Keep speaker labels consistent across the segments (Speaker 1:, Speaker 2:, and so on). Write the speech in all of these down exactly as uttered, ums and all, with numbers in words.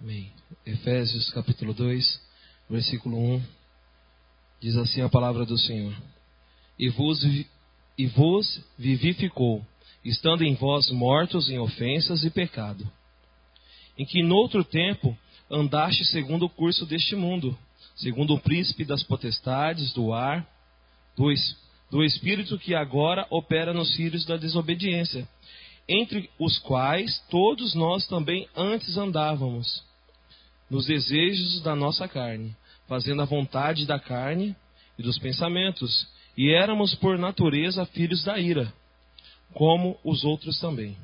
Speaker 1: Amém. Efésios capítulo dois, versículo um, diz assim a palavra do Senhor: E vos, e vos vivificou, estando em vós mortos em ofensas e pecado, em que noutro tempo andaste segundo o curso deste mundo, segundo o príncipe das potestades do ar, do, do espírito que agora opera nos filhos da desobediência, entre os quais todos nós também antes andávamos, nos desejos da nossa carne, fazendo a vontade da carne e dos pensamentos, e éramos por natureza filhos da ira, como os outros também.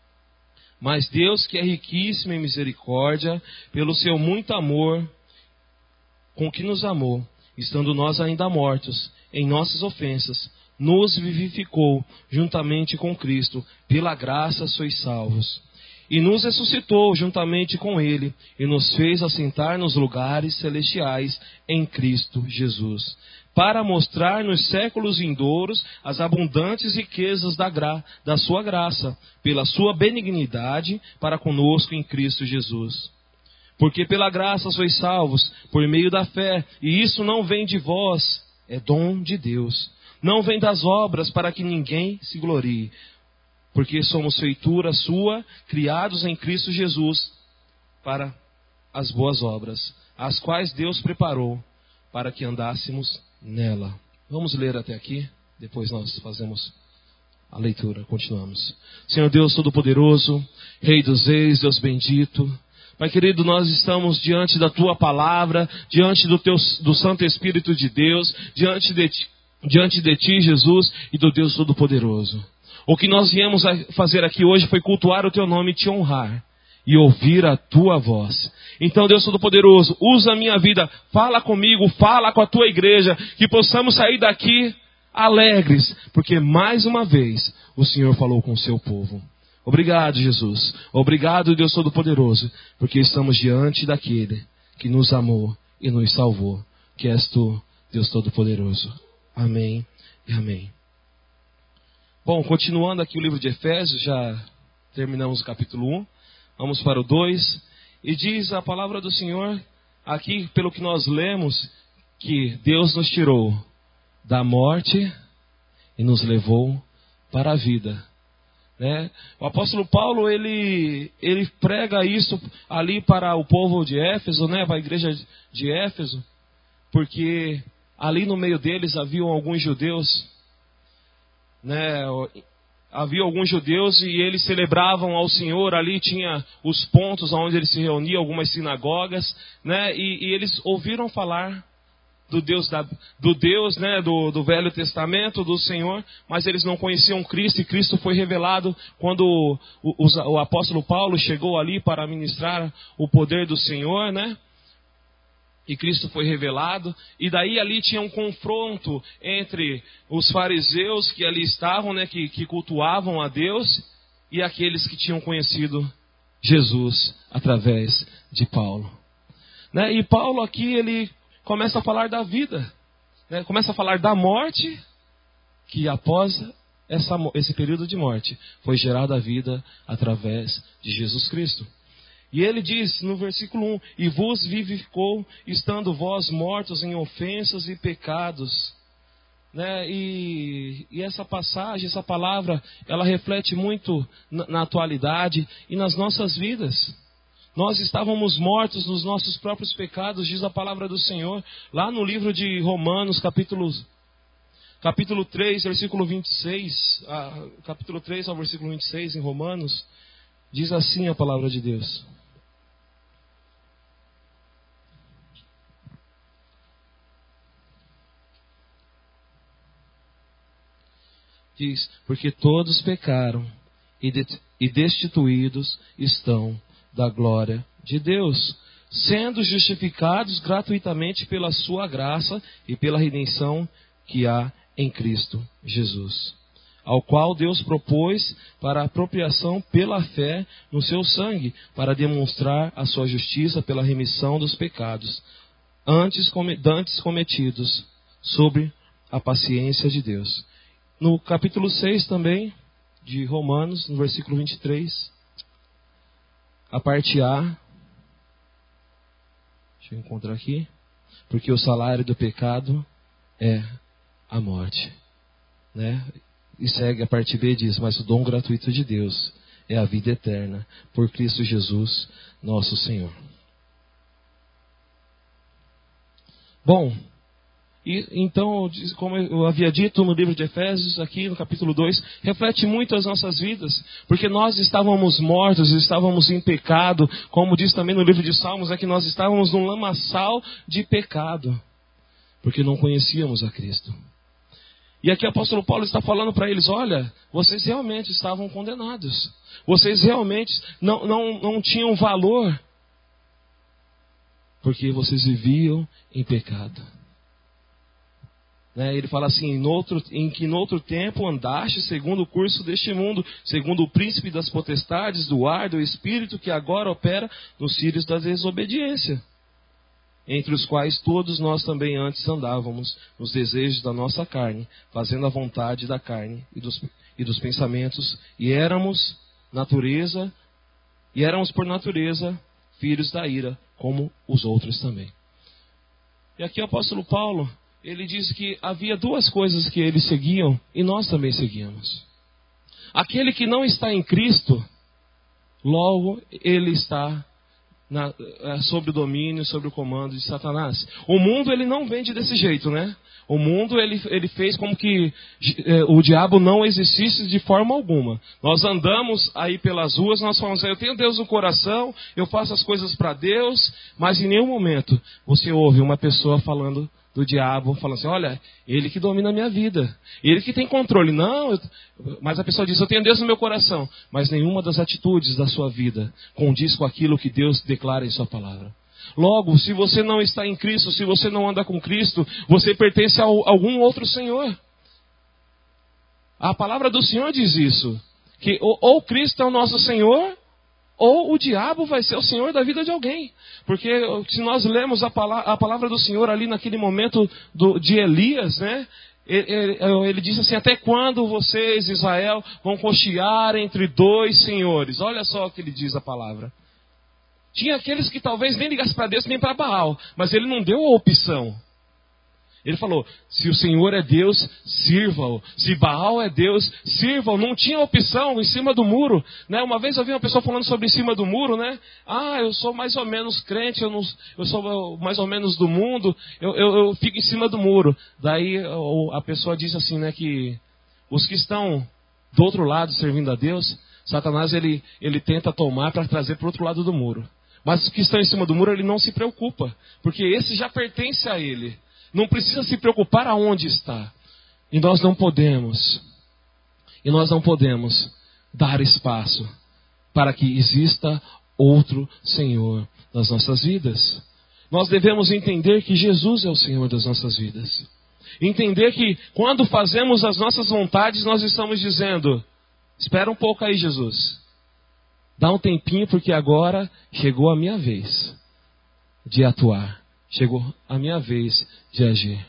Speaker 1: Mas Deus, que é riquíssimo em misericórdia, pelo seu muito amor com que nos amou, estando nós ainda mortos em nossas ofensas, nos vivificou juntamente com Cristo, pela graça sois salvos. E nos ressuscitou juntamente com Ele, e nos fez assentar nos lugares celestiais em Cristo Jesus, para mostrar nos séculos vindouros as abundantes riquezas da, gra... da sua graça, pela sua benignidade para conosco em Cristo Jesus. Porque pela graça sois salvos, por meio da fé, e isso não vem de vós, é dom de Deus. Não vem das obras para que ninguém se glorie, porque somos feitura sua, criados em Cristo Jesus, para as boas obras, as quais Deus preparou para que andássemos nela. Vamos ler até aqui, depois nós fazemos a leitura, continuamos. Senhor Deus Todo-Poderoso, Rei dos Reis, Deus bendito, Pai querido, nós estamos diante da Tua Palavra, diante do, teu, do Santo Espírito de Deus, diante de, diante de Ti, Jesus, e do Deus Todo-Poderoso. O que nós viemos a fazer aqui hoje foi cultuar o Teu nome e Te honrar, e ouvir a Tua voz. Então, Deus Todo-Poderoso, usa a minha vida, fala comigo, fala com a Tua igreja, que possamos sair daqui alegres, porque mais uma vez o Senhor falou com o Seu povo. Obrigado, Jesus. Obrigado, Deus Todo-Poderoso, porque estamos diante daquele que nos amou e nos salvou, que és Tu, Deus Todo-Poderoso. Amém e amém. Bom, continuando aqui o livro de Efésios, já terminamos o capítulo um, vamos para o dois, e diz a palavra do Senhor, aqui pelo que nós lemos, que Deus nos tirou da morte e nos levou para a vida. Né? O apóstolo Paulo, ele, ele prega isso ali para o povo de Éfeso, né? Para a igreja de Éfeso, porque ali no meio deles haviam alguns judeus, né? Havia alguns judeus e eles celebravam ao Senhor, ali tinha os pontos onde eles se reuniam, algumas sinagogas, né? E, e eles ouviram falar do Deus, da, do, Deus né? do, do Velho Testamento, do Senhor, mas eles não conheciam Cristo, e Cristo foi revelado quando o, o, o apóstolo Paulo chegou ali para ministrar o poder do Senhor, né? E Cristo foi revelado, e daí ali tinha um confronto entre os fariseus que ali estavam, né, que, que cultuavam a Deus, e aqueles que tinham conhecido Jesus através de Paulo. Né? E Paulo aqui, ele começa a falar da vida, né? Começa a falar da morte, que após essa, esse período de morte, foi gerada a vida através de Jesus Cristo. E ele diz no versículo um, e vos vivificou, estando vós mortos em ofensas e pecados. Né? E, e essa passagem, essa palavra, ela reflete muito na, na atualidade e nas nossas vidas. Nós estávamos mortos nos nossos próprios pecados, diz a palavra do Senhor, lá no livro de Romanos, capítulo, capítulo três, versículo vinte e seis, ah, capítulo três ao versículo vinte e seis em Romanos, diz assim a palavra de Deus. Diz, porque todos pecaram e, de, e destituídos estão da glória de Deus, sendo justificados gratuitamente pela sua graça e pela redenção que há em Cristo Jesus, ao qual Deus propôs para a apropriação pela fé no seu sangue, para demonstrar a sua justiça pela remissão dos pecados antes, antes cometidos sobre a paciência de Deus. No capítulo seis também, de Romanos, no versículo vinte e três, a parte A, Deixa eu encontrar aqui. Porque o salário do pecado é a morte. Né? E segue a parte B e diz, mas o dom gratuito de Deus é a vida eterna, por Cristo Jesus, nosso Senhor. Bom, e, então, como eu havia dito no livro de Efésios, aqui no capítulo dois, reflete muito as nossas vidas, porque nós estávamos mortos, estávamos em pecado, como diz também no livro de Salmos, é que nós estávamos num lamaçal de pecado, porque não conhecíamos a Cristo. E aqui o apóstolo Paulo está falando para eles, olha, vocês realmente estavam condenados. Vocês realmente não, não, não tinham valor. Porque vocês viviam em pecado. Né? Ele fala assim, em, outro, em que noutro tempo andaste segundo o curso deste mundo, segundo o príncipe das potestades, do ar, do espírito que agora opera nos filhos da desobediência. Entre os quais todos nós também antes andávamos, nos desejos da nossa carne, fazendo a vontade da carne e dos, e dos pensamentos, e éramos natureza, e éramos por natureza filhos da ira, como os outros também. E aqui o apóstolo Paulo, ele diz que havia duas coisas que eles seguiam, e nós também seguíamos. Aquele que não está em Cristo, logo ele está Na, sobre o domínio, sobre o comando de Satanás. O mundo ele não vende desse jeito, né? O mundo ele, ele fez como que eh, o diabo não existisse de forma alguma. Nós andamos aí pelas ruas, nós falamos, eu tenho Deus no coração, eu faço as coisas para Deus, mas em nenhum momento você ouve uma pessoa falando do diabo, falando assim, olha, ele que domina a minha vida, ele que tem controle. Não, eu... mas a pessoa diz, eu tenho Deus no meu coração, mas nenhuma das atitudes da sua vida condiz com aquilo que Deus declara em sua palavra. Logo, se você não está em Cristo, se você não anda com Cristo, você pertence a algum outro Senhor. A palavra do Senhor diz isso, que ou Cristo é o nosso Senhor, ou o diabo vai ser o Senhor da vida de alguém. Porque se nós lemos a palavra, a palavra do Senhor ali naquele momento do, de Elias, né? Ele, ele, ele disse assim, até quando vocês, Israel, vão cochear entre dois senhores? Olha só o que ele diz a palavra. Tinha aqueles que talvez nem ligassem para Deus nem para Baal, mas ele não deu a opção. Ele falou, se o Senhor é Deus, sirva-o. Se Baal é Deus, sirva-o. Não tinha opção em cima do muro. Né? Uma vez eu vi uma pessoa falando sobre em cima do muro, né? Ah, eu sou mais ou menos crente, eu, não, eu sou mais ou menos do mundo, eu, eu, eu fico em cima do muro. Daí a pessoa diz assim, né, que os que estão do outro lado servindo a Deus, Satanás ele, ele tenta tomar para trazer para o outro lado do muro. Mas os que estão em cima do muro, ele não se preocupa, porque esse já pertence a ele. Não precisa se preocupar aonde está. E nós não podemos, e nós não podemos dar espaço para que exista outro Senhor nas nossas vidas. Nós devemos entender que Jesus é o Senhor das nossas vidas. Entender que quando fazemos as nossas vontades, nós estamos dizendo, espera um pouco aí, Jesus. Dá um tempinho, porque agora chegou a minha vez de atuar. Chegou a minha vez de agir.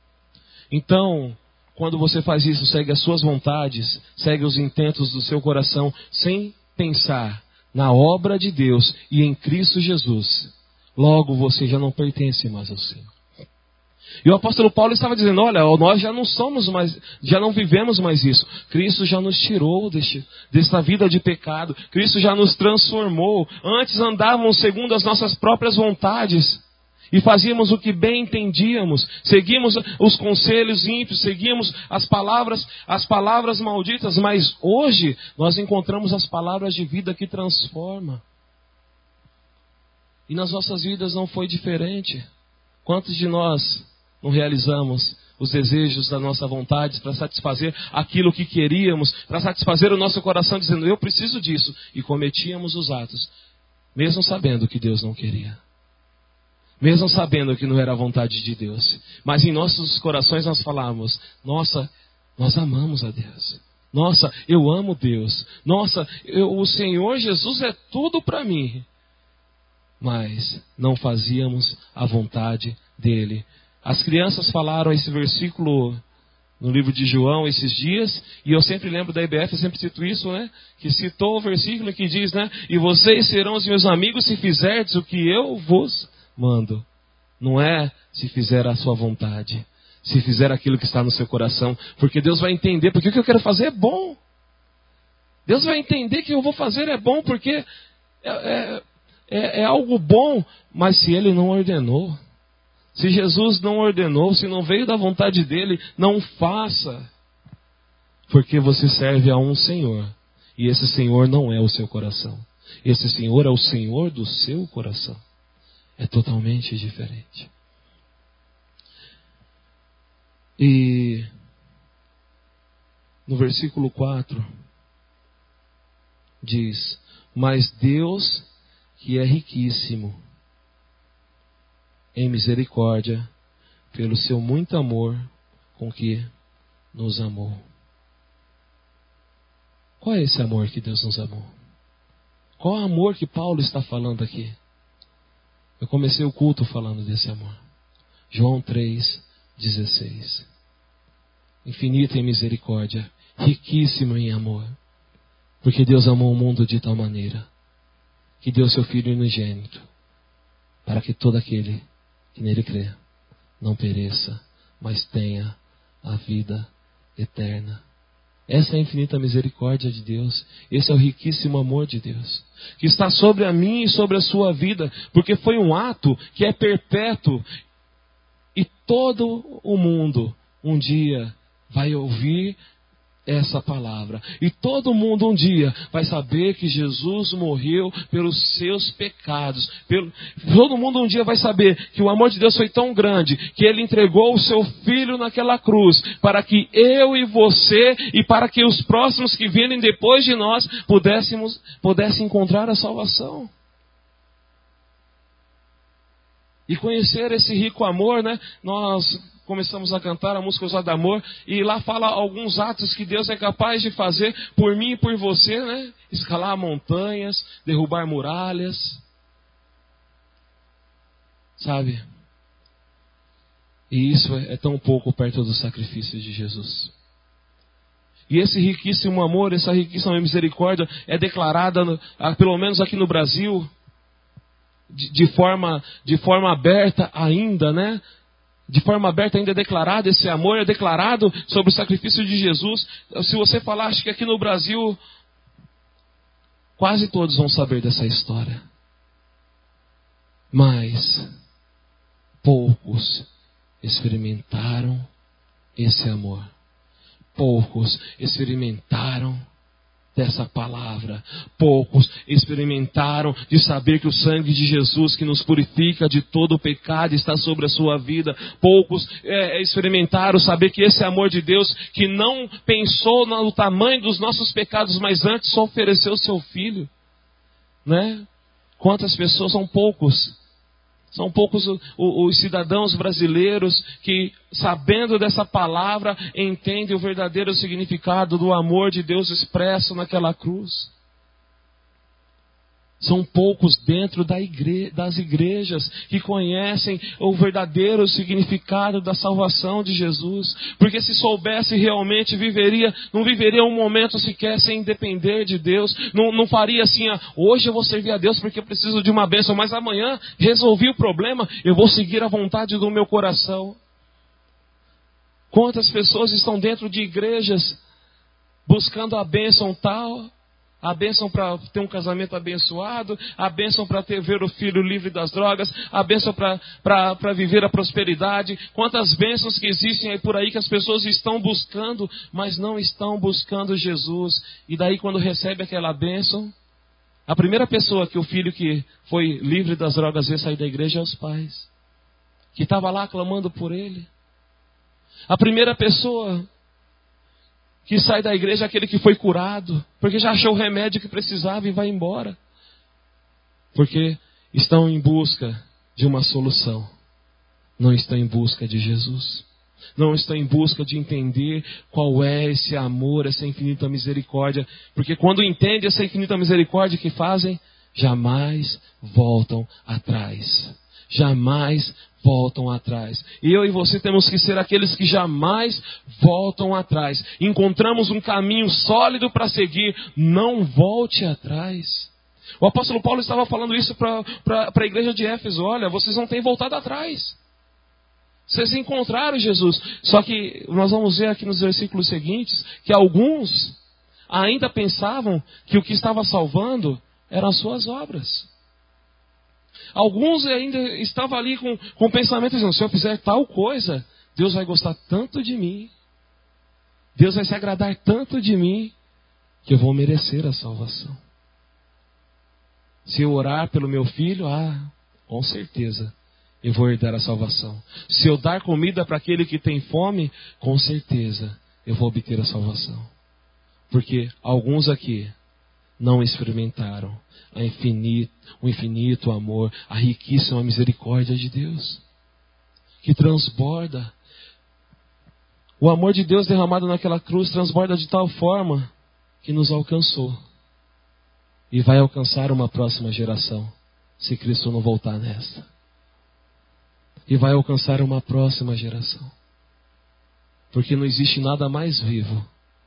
Speaker 1: Então, quando você faz isso, segue as suas vontades, segue os intentos do seu coração, sem pensar na obra de Deus e em Cristo Jesus, logo você já não pertence mais ao Senhor. E o apóstolo Paulo estava dizendo, olha, nós já não somos mais, já não vivemos mais isso. Cristo já nos tirou deste, desta vida de pecado. Cristo já nos transformou. Antes andávamos segundo as nossas próprias vontades. E fazíamos o que bem entendíamos, seguimos os conselhos ímpios, seguimos as palavras, as palavras malditas, mas hoje nós encontramos as palavras de vida que transformam. E nas nossas vidas não foi diferente. Quantos de nós não realizamos os desejos da nossa vontade para satisfazer aquilo que queríamos, para satisfazer o nosso coração dizendo, eu preciso disso, e cometíamos os atos, mesmo sabendo que Deus não queria. Mesmo sabendo que não era a vontade de Deus. Mas em nossos corações nós falávamos, nossa, nós amamos a Deus. Nossa, eu amo Deus. Nossa, eu, o Senhor Jesus é tudo para mim. Mas não fazíamos a vontade dele. As crianças falaram esse versículo no livro de João esses dias, e eu sempre lembro da I B F, eu sempre cito isso, né? Que citou o versículo que diz, né? E vocês serão os meus amigos se fizerdes o que eu vos mando. Não é se fizer a sua vontade, se fizer aquilo que está no seu coração, porque Deus vai entender, porque o que eu quero fazer é bom. Deus vai entender que eu vou fazer é bom, porque é, é, é, é algo bom, mas se Ele não ordenou, se Jesus não ordenou, se não veio da vontade dEle, não faça. Porque você serve a um Senhor, e esse Senhor não é o seu coração. Esse Senhor é o Senhor do seu coração. É totalmente diferente. E no versículo quatro diz: mas Deus, que é riquíssimo em misericórdia, pelo seu muito amor com que nos amou. Qual é esse amor que Deus nos amou? Qual é o amor que Paulo está falando aqui? Eu comecei o culto falando desse amor. João três, dezesseis. Infinito em misericórdia, riquíssimo em amor. Porque Deus amou o mundo de tal maneira que deu seu Filho unigênito, para que todo aquele que nele crê não pereça, mas tenha a vida eterna. Essa é a infinita misericórdia de Deus. Esse é o riquíssimo amor de Deus, que está sobre a mim e sobre a sua vida, porque foi um ato que é perpétuo. E todo o mundo um dia vai ouvir essa palavra. E todo mundo um dia vai saber que Jesus morreu pelos seus pecados. Pelo... Todo mundo um dia vai saber que o amor de Deus foi tão grande que Ele entregou o seu Filho naquela cruz para que eu e você e para que os próximos que virem depois de nós pudéssemos, pudessem encontrar a salvação. E conhecer esse rico amor, né? Nós começamos a cantar a música Usada Amor, e lá fala alguns atos que Deus é capaz de fazer por mim e por você, né? Escalar montanhas, derrubar muralhas. Sabe? E isso é tão pouco perto do sacrifício de Jesus. E esse riquíssimo amor, essa riquíssima misericórdia é declarada, pelo menos aqui no Brasil, de, de, forma, de forma aberta ainda, né? De forma aberta ainda é declarado, esse amor é declarado sobre o sacrifício de Jesus. Se você falar, acho que aqui no Brasil, quase todos vão saber dessa história. Mas poucos experimentaram esse amor. Poucos experimentaram dessa palavra. Poucos experimentaram de saber que o sangue de Jesus, que nos purifica de todo o pecado, está sobre a sua vida. Poucos é, experimentaram saber que esse amor de Deus, que não pensou no tamanho dos nossos pecados, mas antes só ofereceu o seu Filho, né? Quantas pessoas? São poucos. São poucos os, os cidadãos brasileiros que, sabendo dessa palavra, entendem o verdadeiro significado do amor de Deus expresso naquela cruz. São poucos dentro da igre... das igrejas que conhecem o verdadeiro significado da salvação de Jesus. Porque se soubesse realmente, viveria, não viveria um momento sequer sem depender de Deus. Não, não faria assim, ah, hoje eu vou servir a Deus porque eu preciso de uma bênção, mas amanhã resolvi o problema, eu vou seguir a vontade do meu coração. Quantas pessoas estão dentro de igrejas buscando a bênção tal... A bênção para ter um casamento abençoado, a bênção para ter ver o filho livre das drogas, a bênção para viver a prosperidade. Quantas bênçãos que existem aí por aí que as pessoas estão buscando, mas não estão buscando Jesus. E daí quando recebe aquela bênção, a primeira pessoa que o filho que foi livre das drogas vê sair da igreja é os pais, que estava lá clamando por ele. A primeira pessoa que sai da igreja é aquele que foi curado, porque já achou o remédio que precisava e vai embora. Porque estão em busca de uma solução. Não estão em busca de Jesus. Não estão em busca de entender qual é esse amor, essa infinita misericórdia. Porque quando entendem essa infinita misericórdia que fazem, jamais voltam atrás. Jamais voltam atrás. E eu e você temos que ser aqueles que jamais voltam atrás. Encontramos um caminho sólido para seguir. Não volte atrás. O apóstolo Paulo estava falando isso para a igreja de Éfeso. Olha, vocês não têm voltado atrás. Vocês encontraram Jesus. Só que nós vamos ver aqui nos versículos seguintes que alguns ainda pensavam que o que estava salvando eram as suas obras. Alguns ainda estavam ali com, com pensamento dizendo, se eu fizer tal coisa, Deus vai gostar tanto de mim. Deus vai se agradar tanto de mim que eu vou merecer a salvação. Se eu orar pelo meu filho, ah, com certeza eu vou herdar a salvação. Se eu dar comida para aquele que tem fome, com certeza eu vou obter a salvação. Porque alguns aqui não experimentaram a infinito, o infinito amor, a riquíssima misericórdia de Deus, que transborda. O amor de Deus derramado naquela cruz transborda de tal forma que nos alcançou. E vai alcançar uma próxima geração, se Cristo não voltar nessa. E vai alcançar uma próxima geração. Porque não existe nada mais vivo.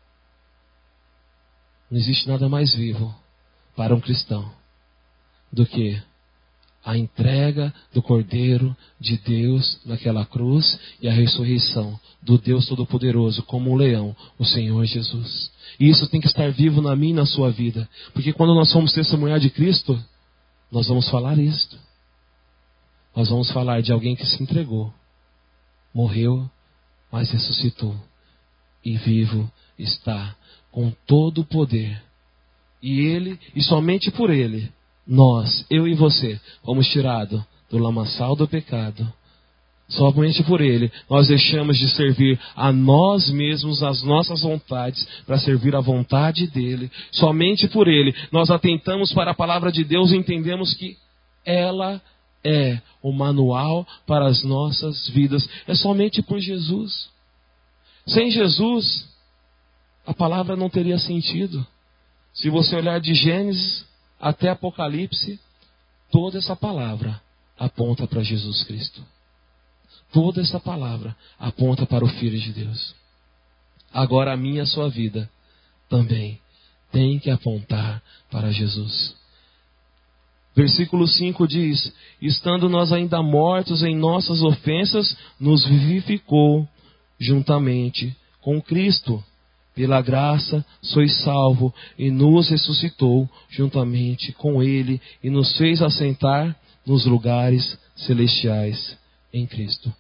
Speaker 1: Não existe nada mais vivo para um cristão do que a entrega do Cordeiro de Deus naquela cruz e a ressurreição do Deus Todo-Poderoso como um leão, o Senhor Jesus. E isso tem que estar vivo na minha e na sua vida. Porque quando nós formos testemunhar de Cristo, nós vamos falar isto. Nós vamos falar de alguém que se entregou, morreu, mas ressuscitou. E vivo está com todo o poder. E Ele, e somente por Ele, nós, eu e você, fomos tirados do lamaçal do pecado. Somente por Ele, nós deixamos de servir a nós mesmos, as nossas vontades, para servir a vontade dEle. Somente por Ele, nós atentamos para a palavra de Deus e entendemos que ela é o manual para as nossas vidas. É somente por Jesus. Sem Jesus, a palavra não teria sentido. Se você olhar de Gênesis até Apocalipse, toda essa palavra aponta para Jesus Cristo. Toda essa palavra aponta para o Filho de Deus. Agora a minha e a sua vida também tem que apontar para Jesus. Versículo cinco diz, estando nós ainda mortos em nossas ofensas, nos vivificou juntamente com Cristo. Pela graça sois salvo, e nos ressuscitou juntamente com Ele, e nos fez assentar nos lugares celestiais em Cristo.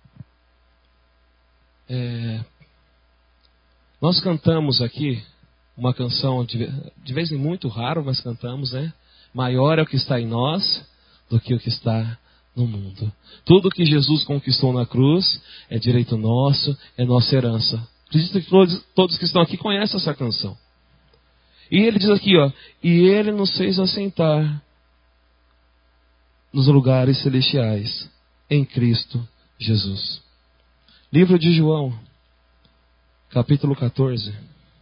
Speaker 1: É, nós cantamos aqui uma canção, de, de vez em muito raro, mas cantamos, né? Maior é o que está em nós do que o que está no mundo. Tudo que Jesus conquistou na cruz é direito nosso, é nossa herança. Acredito que todos, todos que estão aqui conhecem essa canção. E ele diz aqui, ó, e Ele nos fez assentar nos lugares celestiais em Cristo Jesus. Livro de João, capítulo catorze.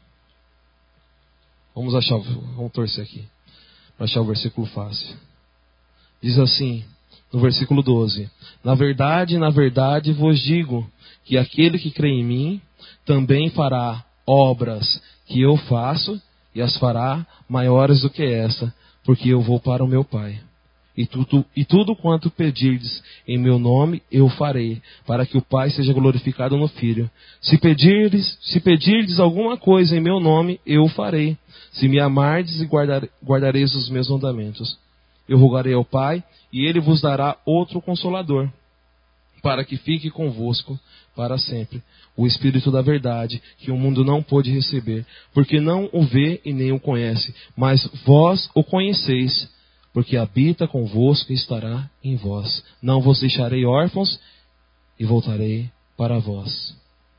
Speaker 1: Vamos achar, vamos torcer aqui, para achar o versículo fácil. Diz assim, no versículo doze, na verdade, na verdade vos digo, que aquele que crê em mim, também fará obras que eu faço, e as fará maiores do que essa, porque eu vou para o meu Pai. E tudo, e tudo quanto pedirdes em meu nome, eu farei, para que o Pai seja glorificado no Filho. Se pedirdes, se pedirdes alguma coisa em meu nome, eu o farei. Se me amardes e guardar, guardareis os meus mandamentos. Eu rogarei ao Pai, e Ele vos dará outro Consolador, para que fique convosco para sempre. O Espírito da verdade, que o mundo não pôde receber, porque não o vê e nem o conhece, mas vós o conheceis, porque habita convosco e estará em vós. Não vos deixarei órfãos e voltarei para vós.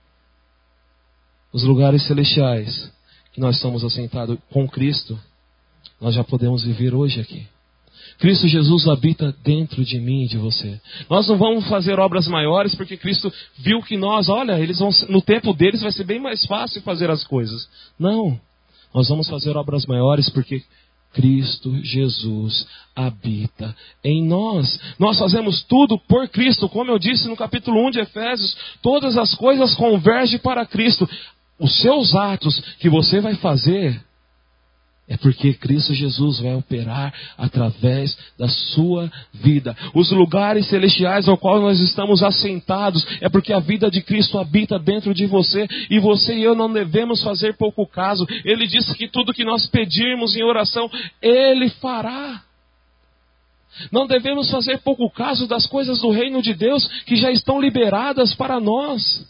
Speaker 1: Os lugares celestiais que nós estamos assentados com Cristo, nós já podemos viver hoje aqui. Cristo Jesus habita dentro de mim e de você. Nós não vamos fazer obras maiores porque Cristo viu que nós, olha, eles vão, no tempo deles vai ser bem mais fácil fazer as coisas. Não, nós vamos fazer obras maiores porque Cristo Jesus habita em nós. Nós fazemos tudo por Cristo, como eu disse no capítulo um de Efésios, todas as coisas convergem para Cristo. Os seus atos que você vai fazer É porque Cristo Jesus vai operar através da sua vida. Os lugares celestiais ao qual nós estamos assentados é porque a vida de Cristo habita dentro de você. E você e eu não devemos fazer pouco caso. Ele disse que tudo que nós pedirmos em oração, Ele fará. Não devemos fazer pouco caso das coisas do reino de Deus que já estão liberadas para nós.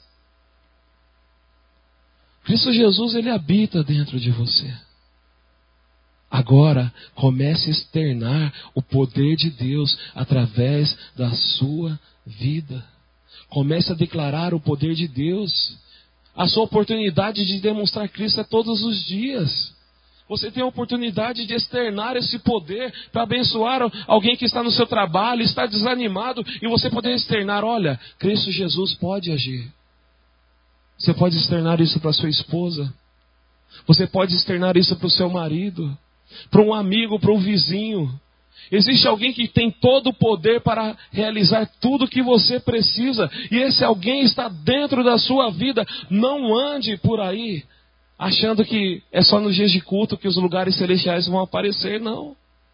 Speaker 1: Cristo Jesus, Ele habita dentro de você. Agora, comece a externar o poder de Deus através da sua vida. Comece a declarar o poder de Deus. A sua oportunidade de demonstrar Cristo é todos os dias. Você tem a oportunidade de externar esse poder para abençoar alguém que está no seu trabalho, está desanimado, e você poder externar, olha, Cristo Jesus pode agir. Você pode externar isso para sua esposa. Você pode externar isso para o seu marido, para um amigo, para um vizinho. Existe alguém que tem todo o poder para realizar tudo o que você precisa. E esse alguém está dentro da sua vida. Não ande por aí achando que é só nos dias de culto que os lugares celestiais vão aparecer. Não.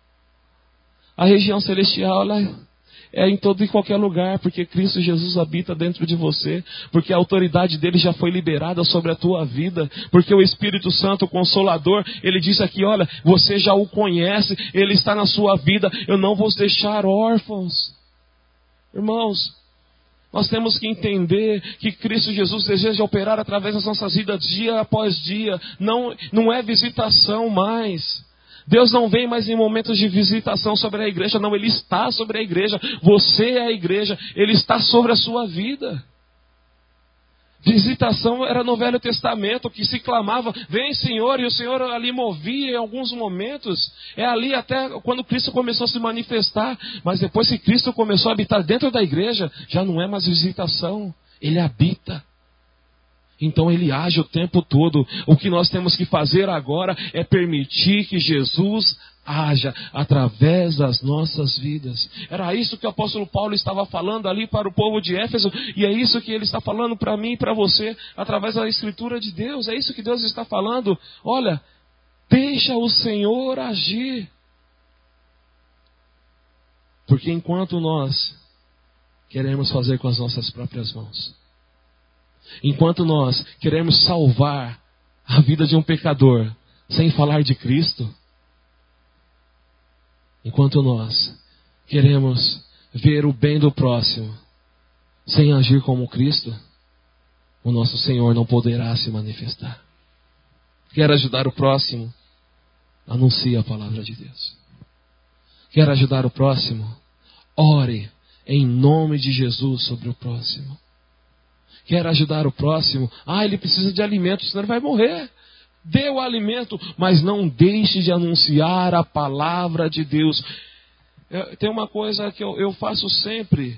Speaker 1: A região celestial, ela é em todo e qualquer lugar, porque Cristo Jesus habita dentro de você, porque a autoridade dele já foi liberada sobre a tua vida, porque o Espírito Santo, o Consolador, ele diz aqui, olha, você já o conhece, ele está na sua vida, eu não vou deixar órfãos. Irmãos, nós temos que entender que Cristo Jesus deseja operar através das nossas vidas dia após dia, não, não é visitação mais. Deus não vem mais em momentos de visitação sobre a igreja, não, Ele está sobre a igreja, você é a igreja, Ele está sobre a sua vida. Visitação era no Velho Testamento, que se clamava, vem Senhor, e o Senhor ali movia em alguns momentos, é ali até quando Cristo começou a se manifestar, mas depois que Cristo começou a habitar dentro da igreja, já não é mais visitação, Ele habita. Então Ele age o tempo todo. O que nós temos que fazer agora é permitir que Jesus haja através das nossas vidas. Era isso que o apóstolo Paulo estava falando ali para o povo de Éfeso, e é isso que ele está falando para mim e para você, através da Escritura de Deus. É isso que Deus está falando. Olha, deixa o Senhor agir. Porque enquanto nós queremos fazer com as nossas próprias mãos, enquanto nós queremos salvar a vida de um pecador sem falar de Cristo, enquanto nós queremos ver o bem do próximo sem agir como Cristo, o nosso Senhor não poderá se manifestar. Quer ajudar o próximo? Anuncie a palavra de Deus. Quer ajudar o próximo? Ore em nome de Jesus sobre o próximo. Quer ajudar o próximo? Ah, ele precisa de alimento, senão ele vai morrer. Dê o alimento, mas não deixe de anunciar a palavra de Deus. Eu, tem uma coisa que eu, eu faço sempre,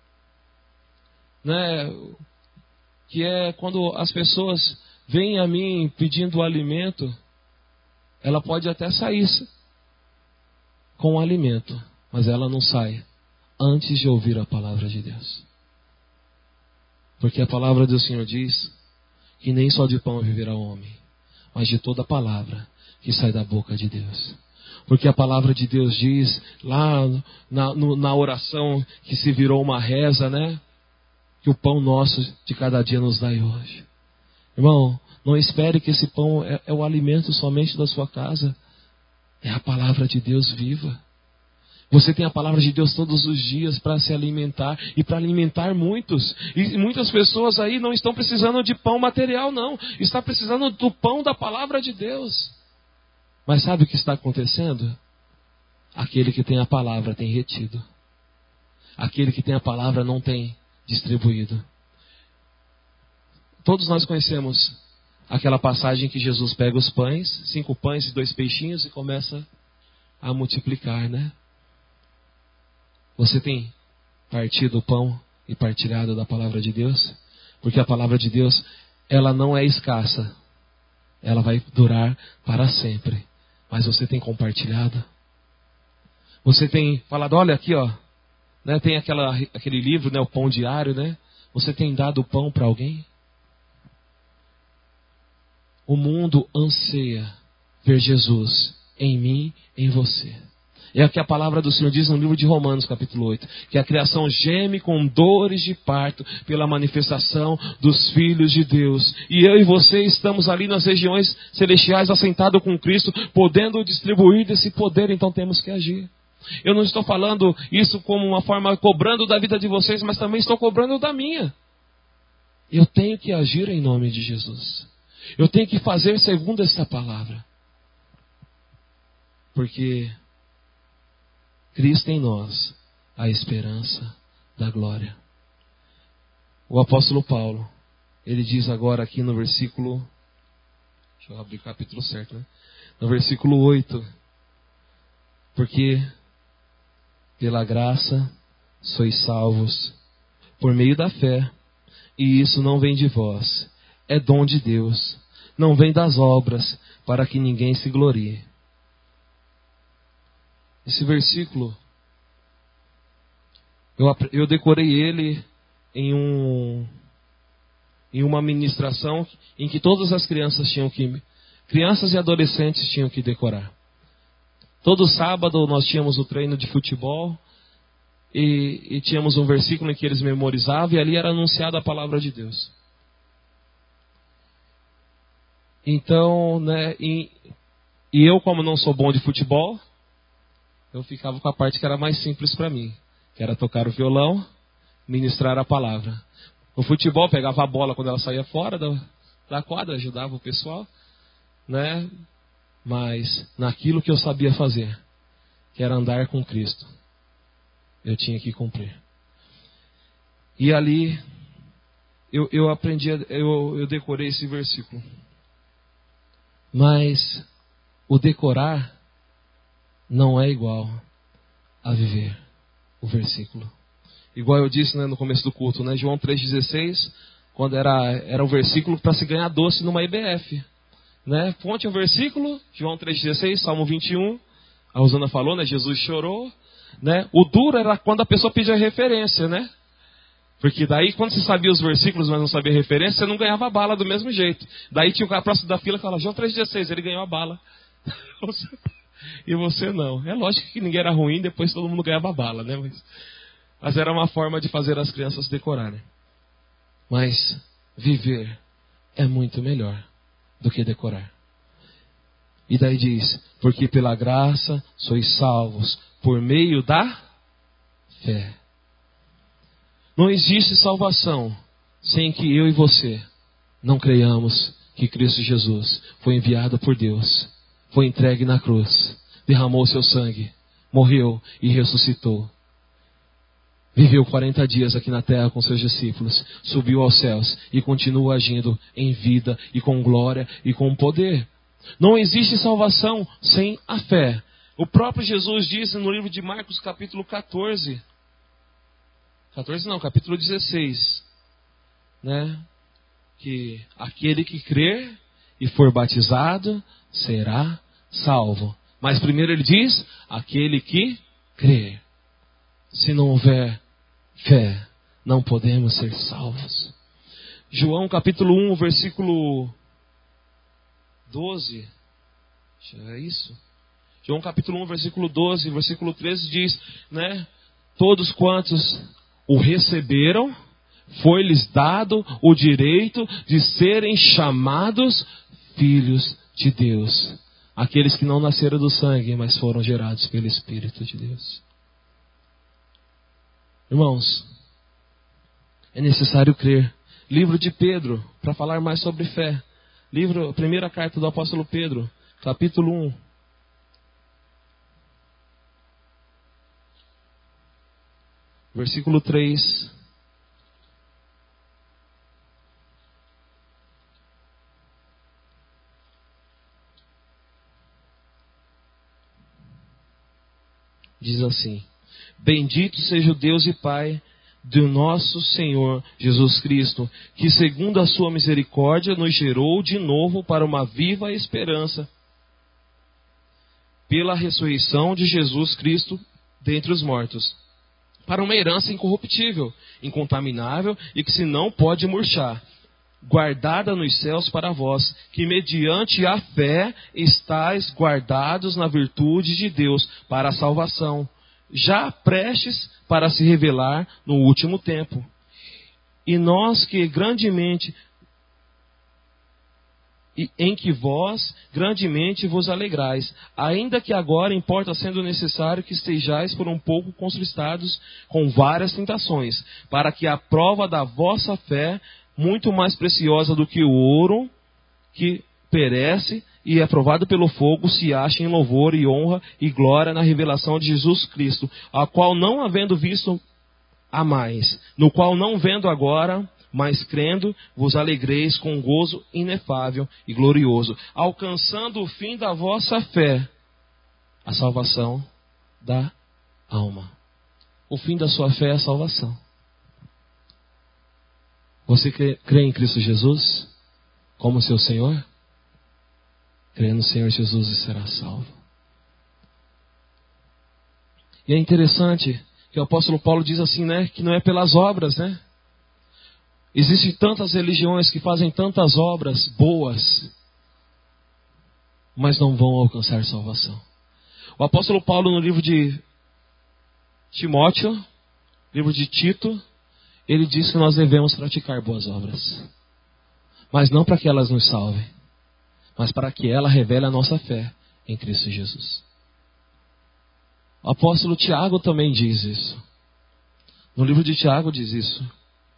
Speaker 1: né? Que é quando as pessoas vêm a mim pedindo alimento, ela pode até sair com o alimento, mas ela não sai antes de ouvir a palavra de Deus. Porque a palavra do Senhor diz que nem só de pão viverá o homem, mas de toda palavra que sai da boca de Deus. Porque a palavra de Deus diz, lá na, no, na oração que se virou uma reza, né? Que o pão nosso de cada dia nos dai hoje. Irmão, não espere que esse pão é, é o alimento somente da sua casa. É a palavra de Deus viva. Você tem a palavra de Deus todos os dias para se alimentar e para alimentar muitos. E muitas pessoas aí não estão precisando de pão material, não. Está precisando do pão da palavra de Deus. Mas sabe o que está acontecendo? Aquele que tem a palavra tem retido. Aquele que tem a palavra não tem distribuído. Todos nós conhecemos aquela passagem que Jesus pega os pães, cinco pães e dois peixinhos, e começa a multiplicar, né? Você tem partido o pão e partilhado da palavra de Deus? Porque a palavra de Deus, ela não é escassa. Ela vai durar para sempre. Mas você tem compartilhado? Você tem falado, olha aqui, ó, né, tem aquela, aquele livro, né, o pão diário, né? Você tem dado o pão para alguém? O mundo anseia ver Jesus em mim, em você. É o que a palavra do Senhor diz no livro de Romanos, capítulo oito. Que a criação geme com dores de parto pela manifestação dos filhos de Deus. E eu e você estamos ali nas regiões celestiais, assentados com Cristo, podendo distribuir desse poder, então temos que agir. Eu não estou falando isso como uma forma cobrando da vida de vocês, mas também estou cobrando da minha. Eu tenho que agir em nome de Jesus. Eu tenho que fazer segundo essa palavra. Porque Cristo em nós, a esperança da glória. O apóstolo Paulo, ele diz agora aqui no versículo, deixa eu abrir o capítulo certo, né? No versículo oito, porque pela graça sois salvos por meio da fé, e isso não vem de vós, é dom de Deus, não vem das obras, para que ninguém se glorie. Esse versículo, eu, eu decorei ele em, um, em uma ministração em que todas as crianças tinham que, crianças e adolescentes tinham que decorar. Todo sábado nós tínhamos o treino de futebol e, e tínhamos um versículo em que eles memorizavam e ali era anunciada a palavra de Deus. Então, né, e, e eu como não sou bom de futebol, eu ficava com a parte que era mais simples para mim, que era tocar o violão, ministrar a palavra. No futebol, pegava a bola quando ela saía fora da, da quadra, ajudava o pessoal, né? Mas naquilo que eu sabia fazer, que era andar com Cristo, eu tinha que cumprir. E ali, eu, eu aprendi, eu, eu decorei esse versículo. Mas o decorar não é igual a viver o versículo. Igual eu disse, né, no começo do culto, né, João três dezesseis, quando era, era o versículo para se ganhar doce numa I B F. Né? Fonte é o versículo, João três dezesseis, Salmo vinte e um, a Rosana falou, né, Jesus chorou. Né? O duro era quando a pessoa pedia referência, né? Porque daí, quando você sabia os versículos, mas não sabia a referência, você não ganhava a bala do mesmo jeito. Daí tinha o cara próximo da fila que falava, João três dezesseis, ele ganhou a bala. E você não. É lógico que ninguém era ruim, depois todo mundo ganhava a bala, né? Mas, mas era uma forma de fazer as crianças decorarem. Mas viver é muito melhor do que decorar. E daí diz, porque pela graça sois salvos por meio da fé. Não existe salvação sem que eu e você não creiamos que Cristo Jesus foi enviado por Deus, foi entregue na cruz, derramou seu sangue, morreu e ressuscitou. Viveu quarenta dias aqui na terra com seus discípulos, subiu aos céus e continua agindo em vida e com glória e com poder. Não existe salvação sem a fé. O próprio Jesus disse no livro de Marcos, capítulo catorze, catorze não, capítulo dezesseis, né? Que aquele que crer e for batizado será salvo. Mas primeiro ele diz, aquele que crer. Se não houver fé, não podemos ser salvos. João capítulo um, versículo doze. É isso? João capítulo um, versículo doze, versículo treze diz, né? Todos quantos o receberam, foi-lhes dado o direito de serem chamados filhos de Deus. Aqueles que não nasceram do sangue, mas foram gerados pelo Espírito de Deus. Irmãos, é necessário crer. Livro de Pedro, para falar mais sobre fé. Livro, primeira carta do apóstolo Pedro, capítulo um. Versículo três. Diz assim: bendito seja o Deus e Pai do nosso Senhor Jesus Cristo, que segundo a sua misericórdia nos gerou de novo para uma viva esperança, pela ressurreição de Jesus Cristo dentre os mortos, para uma herança incorruptível, incontaminável e que se não pode murchar, guardada nos céus para vós, que mediante a fé estáis guardados na virtude de Deus para a salvação, já prestes para se revelar no último tempo. E nós que grandemente, em que vós grandemente vos alegrais, ainda que agora importa sendo necessário que estejais por um pouco contristados com várias tentações, para que a prova da vossa fé, muito mais preciosa do que o ouro, que perece e é provado pelo fogo, se ache em louvor e honra e glória na revelação de Jesus Cristo, a qual não havendo visto a mais, no qual não vendo agora, mas crendo, vos alegreis com gozo inefável e glorioso, alcançando o fim da vossa fé, a salvação da alma. O fim da sua fé é a salvação. Você crê, crê em Cristo Jesus como seu Senhor? Crê no Senhor Jesus e será salvo. E é interessante que o apóstolo Paulo diz assim, né, que não é pelas obras, né? Existem tantas religiões que fazem tantas obras boas, mas não vão alcançar salvação. O apóstolo Paulo, no livro de Timóteo, livro de Tito, ele diz que nós devemos praticar boas obras. Mas não para que elas nos salvem, mas para que ela revele a nossa fé em Cristo Jesus. O apóstolo Tiago também diz isso. No livro de Tiago diz isso.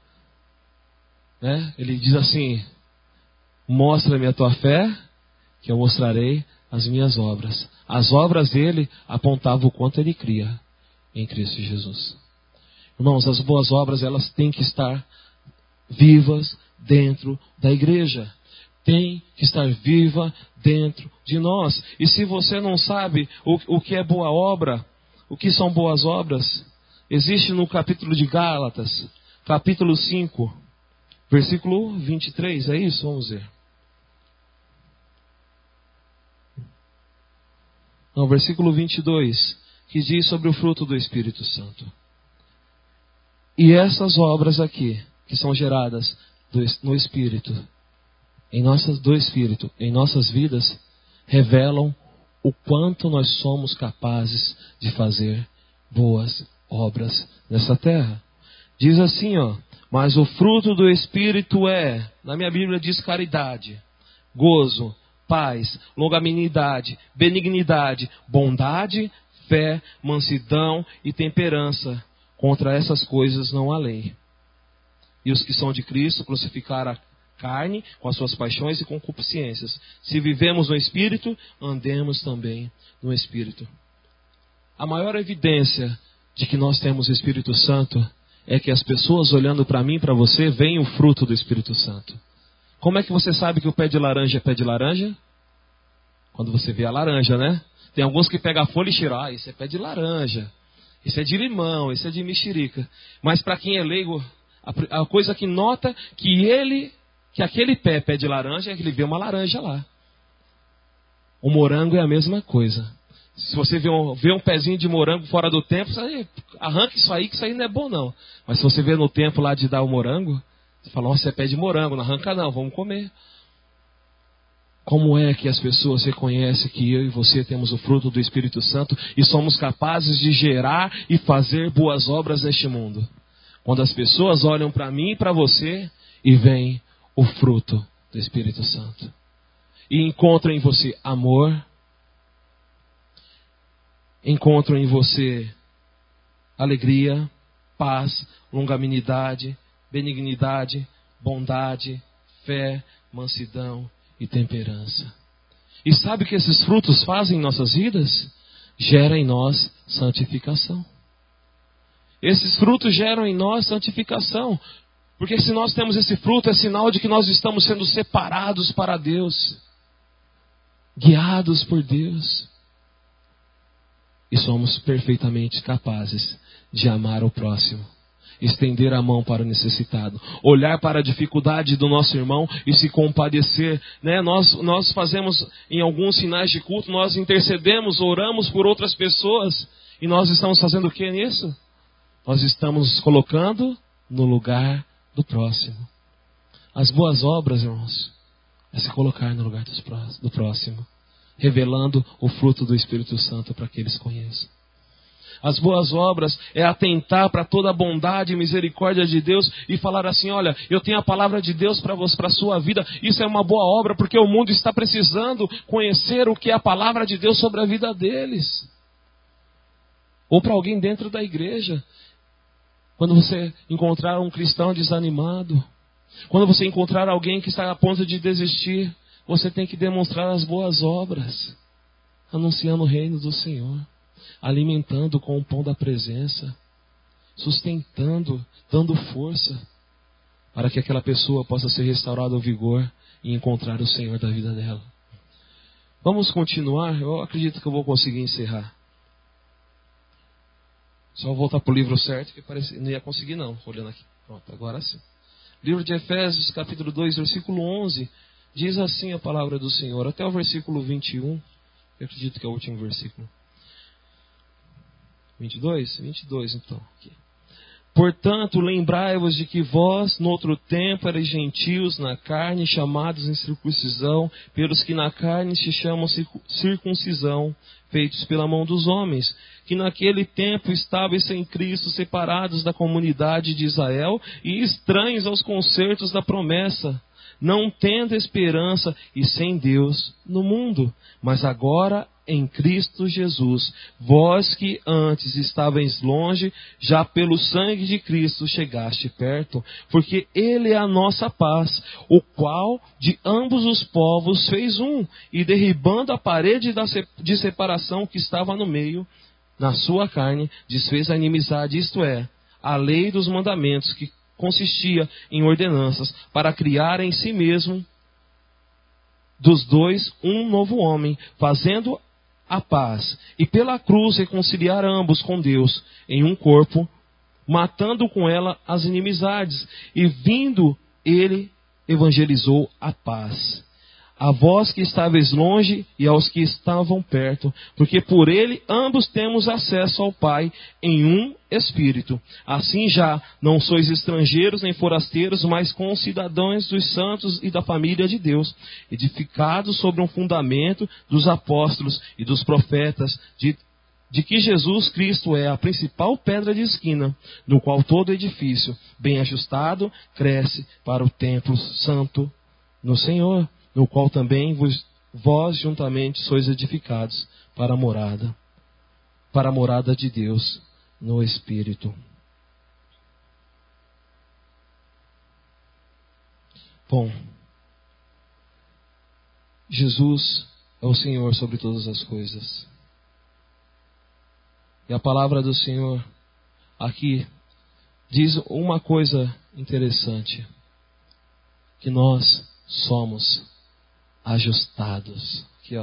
Speaker 1: Né? Ele diz assim: mostra-me a tua fé, que eu mostrarei as minhas obras. As obras dele apontavam o quanto ele cria em Cristo Jesus. Irmãos, as boas obras, elas têm que estar vivas dentro da igreja. Tem que estar viva dentro de nós. E se você não sabe o, o que é boa obra, o que são boas obras, existe no capítulo de Gálatas, capítulo cinco, versículo vinte e três, é isso? Vamos ver. Não, versículo vinte e dois, que diz sobre o fruto do Espírito Santo. E essas obras aqui, que são geradas do, no Espírito, em nossas, do Espírito, em nossas vidas, revelam o quanto nós somos capazes de fazer boas obras nessa terra. Diz assim, ó: mas o fruto do Espírito é, na minha Bíblia diz caridade, gozo, paz, longanimidade, benignidade, bondade, fé, mansidão e temperança. Contra essas coisas não há lei. E os que são de Cristo crucificaram a carne com as suas paixões e concupiscências. Se vivemos no Espírito, andemos também no Espírito. A maior evidência de que nós temos o Espírito Santo é que as pessoas olhando para mim e para você veem o fruto do Espírito Santo. Como é que você sabe que o pé de laranja é pé de laranja? Quando você vê a laranja, né? Tem alguns que pegam a folha e tiram: ah, isso é pé de laranja, isso é de limão, isso é de mexerica. Mas para quem é leigo, a, a coisa que nota que ele, que aquele pé é pé de laranja é que ele vê uma laranja lá. O morango é a mesma coisa. Se você vê um, vê um pezinho de morango fora do tempo, você arranca isso aí, que isso aí não é bom não. Mas se você vê no tempo lá de dar o morango, você fala: nossa, é pé de morango, não arranca não, vamos comer. Como é que as pessoas reconhecem que eu e você temos o fruto do Espírito Santo e somos capazes de gerar e fazer boas obras neste mundo? Quando as pessoas olham para mim e para você e veem o fruto do Espírito Santo. E encontram em você amor, encontram em você alegria, paz, longanimidade, benignidade, bondade, fé, mansidão e temperança. E sabe o que esses frutos fazem em nossas vidas? Geram em nós santificação. Esses frutos geram em nós santificação. Porque se nós temos esse fruto, é sinal de que nós estamos sendo separados para Deus, guiados por Deus. E somos perfeitamente capazes de amar o próximo, estender a mão para o necessitado, olhar para a dificuldade do nosso irmão e se compadecer. Né? Nós, nós fazemos em alguns sinais de culto, nós intercedemos, oramos por outras pessoas. E nós estamos fazendo o que nisso? Nós estamos nos colocando no lugar do próximo. As boas obras, irmãos, é se colocar no lugar do próximo, revelando o fruto do Espírito Santo para que eles conheçam. As boas obras é atentar para toda a bondade e misericórdia de Deus e falar assim, olha, eu tenho a palavra de Deus para você, para a sua vida. Isso é uma boa obra porque o mundo está precisando conhecer o que é a palavra de Deus sobre a vida deles. Ou para alguém dentro da igreja. Quando você encontrar um cristão desanimado, quando você encontrar alguém que está a ponto de desistir, você tem que demonstrar as boas obras, anunciando o reino do Senhor, alimentando com o pão da presença, sustentando, dando força, para que aquela pessoa possa ser restaurada ao vigor e encontrar o Senhor da vida dela. Vamos continuar? Eu acredito que eu vou conseguir encerrar. Só voltar para o livro certo, que parece, não ia conseguir não, olhando aqui. Pronto, agora sim. Livro de Efésios, capítulo dois, versículo onze, diz assim a palavra do Senhor, até o versículo vinte e um, eu acredito que é o último versículo. vinte e dois? vinte e dois então. Aqui. Portanto, lembrai-vos de que vós, no outro tempo, erais gentios na carne, chamados em circuncisão, pelos que na carne se chamam circuncisão, feitos pela mão dos homens, que naquele tempo estáveis sem Cristo, separados da comunidade de Israel e estranhos aos concertos da promessa, não tendo esperança e sem Deus no mundo. Mas agora em Cristo Jesus, vós que antes estavais longe, já pelo sangue de Cristo chegaste perto, porque Ele é a nossa paz, o qual de ambos os povos fez um, e derribando a parede de separação que estava no meio, na sua carne, desfez a inimizade, isto é, a lei dos mandamentos, que consistia em ordenanças, para criar em si mesmo dos dois um novo homem, fazendo a paz, e pela cruz reconciliar ambos com Deus em um corpo, matando com ela as inimizades, e vindo ele evangelizou a paz. A vós que estáveis longe e aos que estavam perto, porque por ele ambos temos acesso ao Pai em um Espírito. Assim já não sois estrangeiros nem forasteiros, mas concidadãos dos santos e da família de Deus, edificados sobre um fundamento dos apóstolos e dos profetas, de, de que Jesus Cristo é a principal pedra de esquina, no qual todo edifício, bem ajustado, cresce para o templo santo no Senhor, no qual também vos, vós juntamente sois edificados para a morada, para a morada de Deus no Espírito. Bom, Jesus é o Senhor sobre todas as coisas. E a palavra do Senhor aqui diz uma coisa interessante, que nós somos ajustados, aqui ó,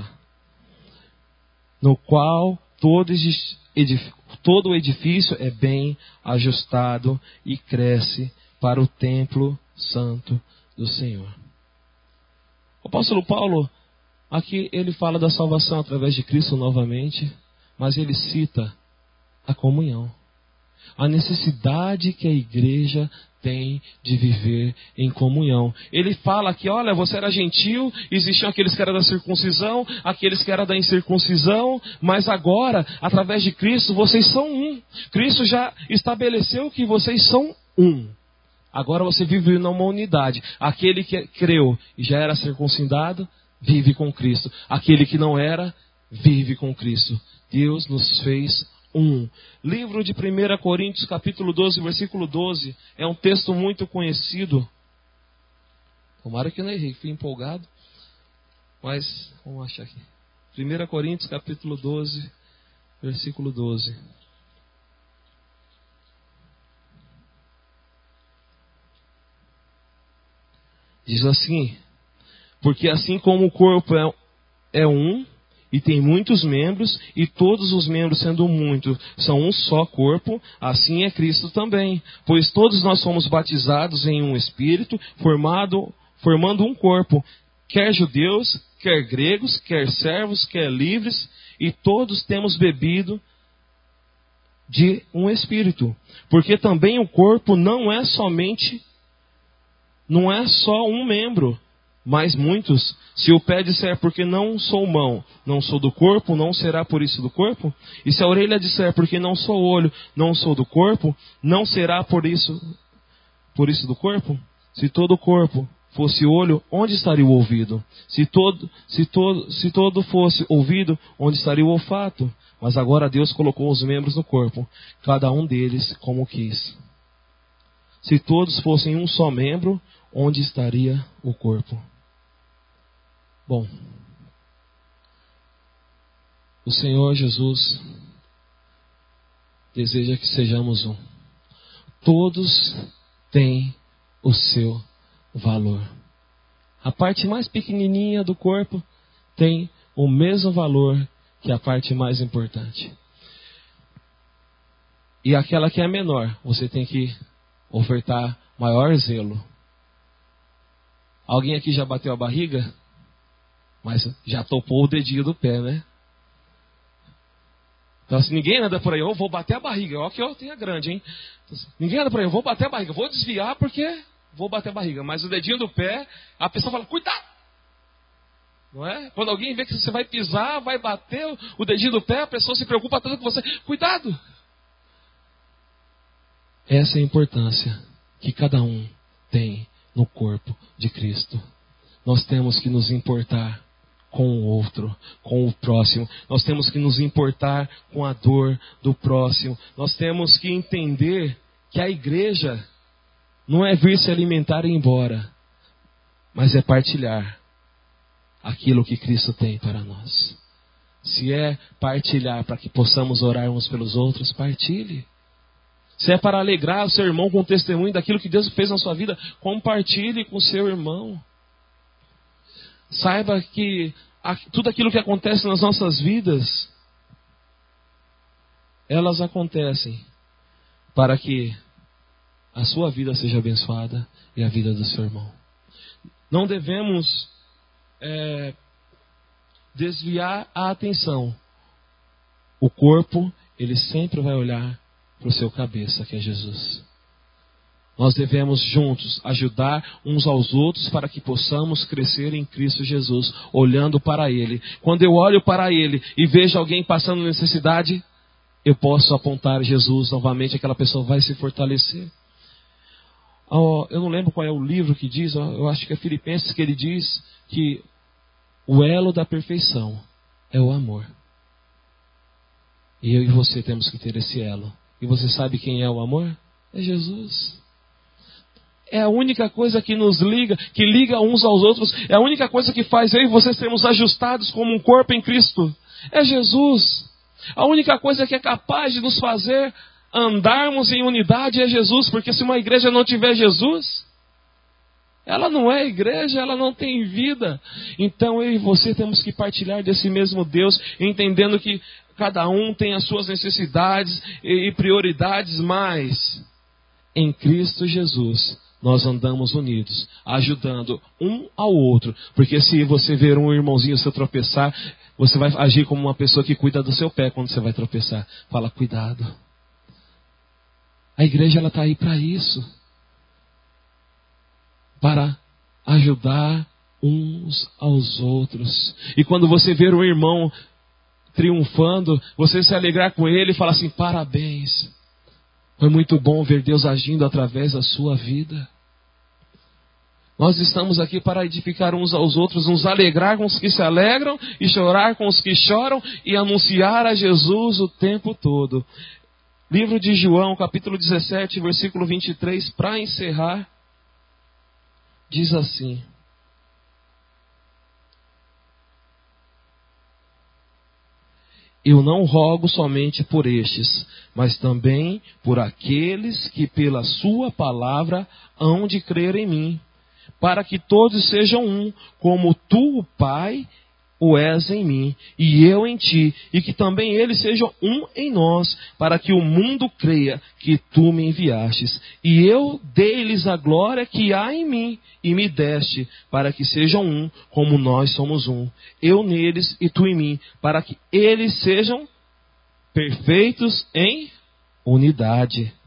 Speaker 1: no qual todo edifício, todo o edifício é bem ajustado e cresce para o templo santo do Senhor. O apóstolo Paulo, aqui ele fala da salvação através de Cristo novamente, mas ele cita a comunhão, a necessidade que a igreja tem de viver em comunhão. Ele fala que, olha, você era gentil, existiam aqueles que eram da circuncisão, aqueles que eram da incircuncisão, mas agora, através de Cristo, vocês são um. Cristo já estabeleceu que vocês são um. Agora você vive numa unidade. Aquele que creu e já era circuncidado, vive com Cristo. Aquele que não era, vive com Cristo. Deus nos fez um. Livro de primeira Coríntios, capítulo doze, versículo doze, é um texto muito conhecido. Tomara que eu não errei, fui empolgado. Mas, vamos achar aqui. primeira Coríntios, capítulo doze, versículo doze. Diz assim: porque assim como o corpo é, é um, e tem muitos membros, e todos os membros, sendo muitos, são um só corpo, assim é Cristo também. Pois todos nós somos batizados em um Espírito, formado, formando um corpo, quer judeus, quer gregos, quer servos, quer livres, e todos temos bebido de um Espírito. Porque também o corpo não é somente não é só um membro, mas muitos. Se o pé disser, porque não sou mão, não sou do corpo, não será por isso do corpo? E se a orelha disser, porque não sou olho, não sou do corpo, não será por isso, por isso do corpo? Se todo o corpo fosse olho, onde estaria o ouvido? Se todo, se todo, se todo fosse ouvido, onde estaria o olfato? Mas agora Deus colocou os membros no corpo, cada um deles como quis. Se todos fossem um só membro, onde estaria o corpo? Bom, o Senhor Jesus deseja que sejamos um. Todos têm o seu valor. A parte mais pequenininha do corpo tem o mesmo valor que a parte mais importante. E aquela que é menor, você tem que ofertar maior zelo. Alguém aqui já bateu a barriga? Mas já topou o dedinho do pé, né? Então, se ninguém anda por aí, eu vou bater a barriga. Olha que eu tenho a grande, hein? Então, ninguém anda por aí, eu vou bater a barriga. Vou desviar porque vou bater a barriga. Mas o dedinho do pé, a pessoa fala, cuidado! Não é? Quando alguém vê que você vai pisar, vai bater o dedinho do pé, a pessoa se preocupa tanto com você. Cuidado! Essa é a importância que cada um tem no corpo de Cristo. Nós temos que nos importar com o outro, com o próximo. Nós temos que nos importar com a dor do próximo. Nós temos que entender que a igreja não é vir se alimentar e ir embora, mas é partilhar aquilo que Cristo tem para nós. Se é partilhar para que possamos orar uns pelos outros, partilhe. Se é para alegrar o seu irmão com o testemunho daquilo que Deus fez na sua vida, compartilhe com o seu irmão. Saiba que tudo aquilo que acontece nas nossas vidas, elas acontecem para que a sua vida seja abençoada e a vida do seu irmão. Não devemos é, desviar a atenção. O corpo, ele sempre vai olhar para o seu cabeça, que é Jesus. Nós devemos juntos ajudar uns aos outros para que possamos crescer em Cristo Jesus, olhando para Ele. Quando eu olho para Ele e vejo alguém passando necessidade, eu posso apontar Jesus novamente, aquela pessoa vai se fortalecer. Oh, eu não lembro qual é o livro que diz, eu acho que é Filipenses, que ele diz que o elo da perfeição é o amor. E eu e você temos que ter esse elo. E você sabe quem é o amor? É Jesus. É a única coisa que nos liga, que liga uns aos outros. É a única coisa que faz eu e você sermos ajustados como um corpo em Cristo. É Jesus. A única coisa que é capaz de nos fazer andarmos em unidade é Jesus. Porque se uma igreja não tiver Jesus, ela não é igreja, ela não tem vida. Então eu e você temos que partilhar desse mesmo Deus, entendendo que cada um tem as suas necessidades e prioridades, mas em Cristo Jesus nós andamos unidos, ajudando um ao outro. Porque se você ver um irmãozinho seu tropeçar, você vai agir como uma pessoa que cuida do seu pé quando você vai tropeçar. Fala, cuidado. A igreja ela está aí para isso. Para ajudar uns aos outros. E quando você ver um irmão triunfando, você se alegrar com ele e falar assim, parabéns. Foi muito bom ver Deus agindo através da sua vida. Nós estamos aqui para edificar uns aos outros, nos alegrar com os que se alegram e chorar com os que choram e anunciar a Jesus o tempo todo. Livro de João, capítulo dezessete, versículo vinte e três, para encerrar, diz assim: eu não rogo somente por estes, mas também por aqueles que pela sua palavra hão de crer em mim, para que todos sejam um, como tu, o Pai, o és em mim, e eu em ti, e que também eles sejam um em nós, para que o mundo creia que tu me enviastes. E eu dei-lhes a glória que há em mim, e me deste, para que sejam um, como nós somos um. Eu neles e tu em mim, para que eles sejam perfeitos em unidade.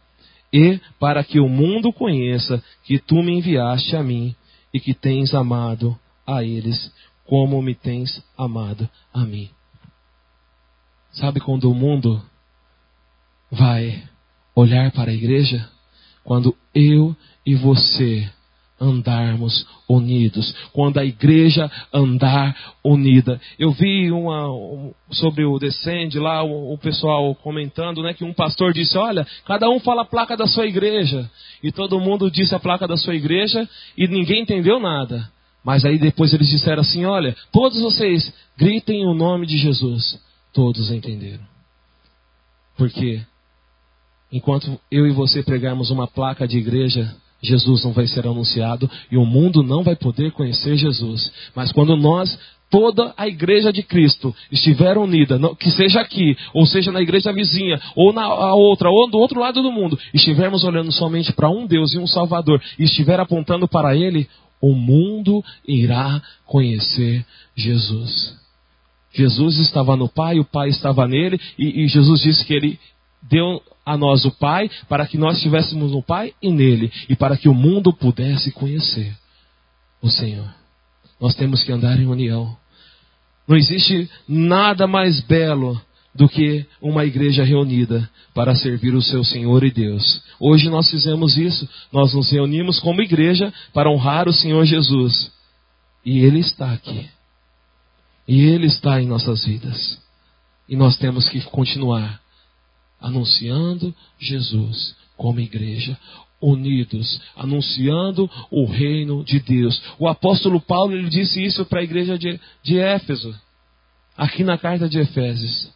Speaker 1: e para que o mundo conheça que tu me enviaste a mim e que tens amado a eles como me tens amado a mim. Sabe quando o mundo vai olhar para a igreja? Quando eu e você andarmos unidos, quando a igreja andar unida. Eu vi uma um, sobre o Descende lá, o, o pessoal comentando, né, que um pastor disse: olha, cada um fala a placa da sua igreja, e todo mundo disse a placa da sua igreja e ninguém entendeu nada. Mas aí depois eles disseram assim: olha, todos vocês gritem o nome de Jesus. Todos entenderam. Por quê? Enquanto eu e você pregarmos uma placa de igreja, Jesus não vai ser anunciado e o mundo não vai poder conhecer Jesus. Mas quando nós, toda a igreja de Cristo, estiver unida, que seja aqui, ou seja na igreja vizinha, ou na outra, ou do outro lado do mundo, estivermos olhando somente para um Deus e um Salvador, e estiver apontando para Ele, o mundo irá conhecer Jesus. Jesus estava no Pai, o Pai estava nele, e, e Jesus disse que Ele deu a nós o Pai, para que nós estivéssemos no Pai e nele, e para que o mundo pudesse conhecer o Senhor. Nós temos que andar em união. Não existe nada mais belo do que uma igreja reunida para servir o seu Senhor e Deus. Hoje nós fizemos isso, nós nos reunimos como igreja para honrar o Senhor Jesus. E Ele está aqui. E Ele está em nossas vidas. E nós temos que continuar anunciando Jesus como igreja, unidos, anunciando o reino de Deus. O apóstolo Paulo, ele disse isso para a igreja de, de Éfeso, aqui na carta de Efésios.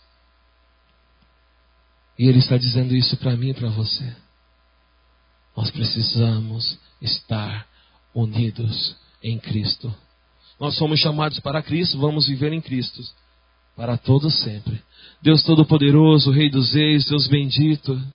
Speaker 1: E ele está dizendo isso para mim e para você. Nós precisamos estar unidos em Cristo. Nós somos chamados para Cristo, vamos viver em Cristo para todos sempre. Deus Todo-Poderoso, Rei dos Reis, Deus bendito.